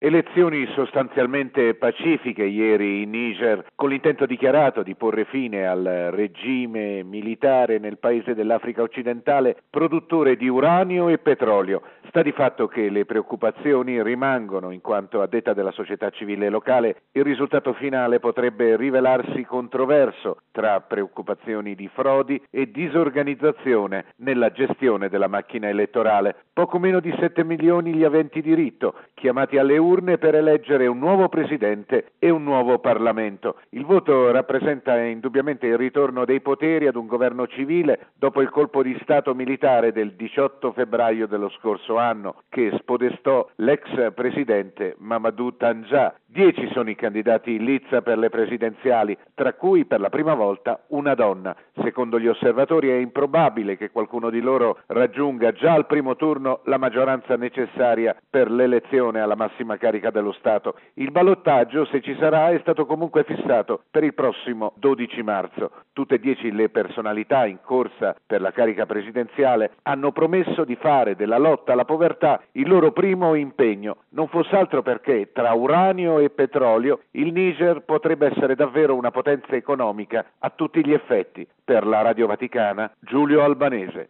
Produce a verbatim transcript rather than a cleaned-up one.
Elezioni sostanzialmente pacifiche ieri in Niger, con l'intento dichiarato di porre fine al regime militare nel paese dell'Africa occidentale produttore di uranio e petrolio. Sta di fatto che le preoccupazioni rimangono, in quanto, a detta della società civile locale, il risultato finale potrebbe rivelarsi controverso tra preoccupazioni di frodi e disorganizzazione nella gestione della macchina elettorale. Poco meno di sette milioni gli aventi diritto, chiamati alle urne per eleggere un nuovo presidente e un nuovo Parlamento. Il voto rappresenta indubbiamente il ritorno dei poteri ad un governo civile dopo il colpo di Stato militare del diciotto febbraio dello scorso anno, che spodestò l'ex presidente Mamadou Tandja. Dieci sono i candidati in lizza per le presidenziali, tra cui per la prima volta una donna. Secondo gli osservatori è improbabile che qualcuno di loro raggiunga già al primo turno la maggioranza necessaria per l'elezione alla massima carica dello Stato. Il ballottaggio, se ci sarà, è stato comunque fissato per il prossimo dodici marzo. Tutte e dieci le personalità in corsa per la carica presidenziale hanno promesso di fare della lotta alla povertà il loro primo impegno, non fosse altro perché tra uranio e petrolio il Niger potrebbe essere davvero una potenza economica a tutti gli effetti. Per la Radio Vaticana, Giulio Albanese.